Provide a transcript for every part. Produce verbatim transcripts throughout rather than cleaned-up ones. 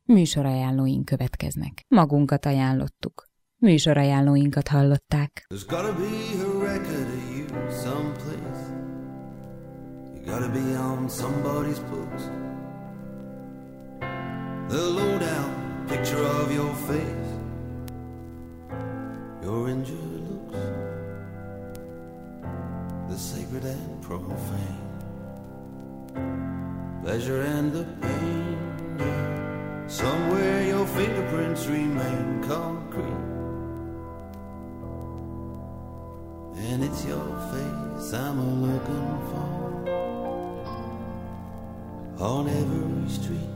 Műsorajánlóink következnek. Magunkat ajánlottuk. Műsorajánlóinkat hallották. There's gotta be a record of you someplace. You gotta be on somebody's books. The lowdown picture of your face, your injured looks, the sacred and profane, pleasure and the pain, yeah. Somewhere your fingerprints remain concrete, and it's your face I'm a-looking for on every street.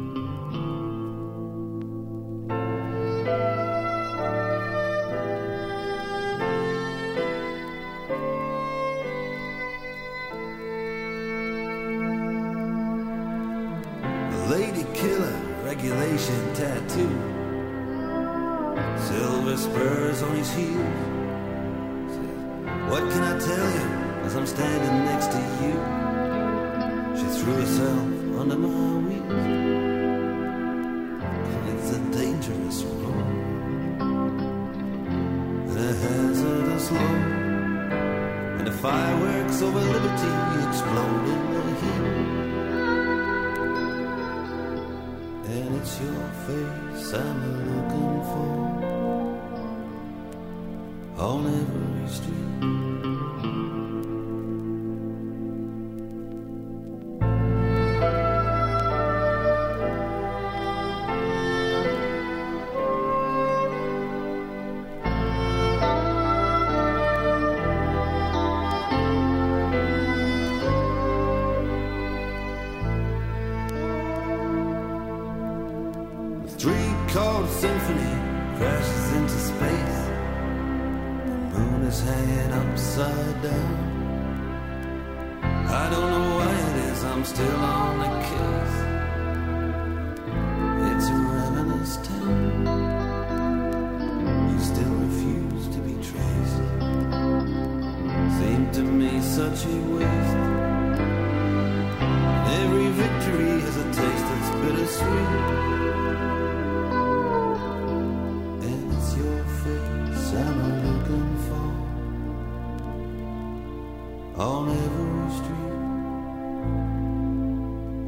Lady killer, regulation tattoo, silver spurs on his heels. What can I tell you as I'm standing next to you? She threw herself under my wheels. It's a dangerous road and a hazardous load, and the fireworks over liberty explode in the heat. And it's your face I'm looking for on every street. Three-chord symphony crashes into space. The moon is hanging upside down. I don't know why it is I'm still on the case.